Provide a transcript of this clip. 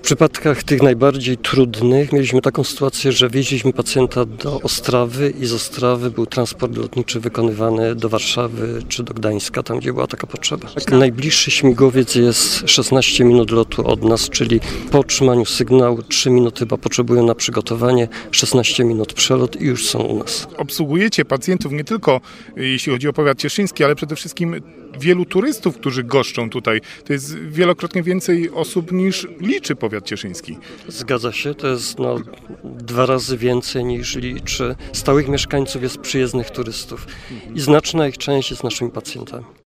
przypadkach tych najbardziej trudnych mieliśmy taką sytuację, że wieźliśmy pacjenta do Ostrawy i z Ostrawy był transport lotniczy wykonywany do Warszawy czy do Gdańska, tam gdzie była taka potrzeba. Najbliższy śmigłowiec jest 16 minut lotu od nas, czyli po otrzymaniu sygnału 3 minuty chyba potrzebują na przygotowanie, 16 minut przelot i już są u nas. Obsługujecie pacjentów nie tylko jeśli chodzi o powiat cieszyński, ale przede wszystkim wielu turystów, którzy goszczą tutaj. To jest wielokrotnie więcej osób niż liczy powiat cieszyński. Zgadza się, to jest 2 razy więcej niż liczy stałych mieszkańców, jest przyjezdnych turystów i znaczna ich część jest naszymi pacjentami.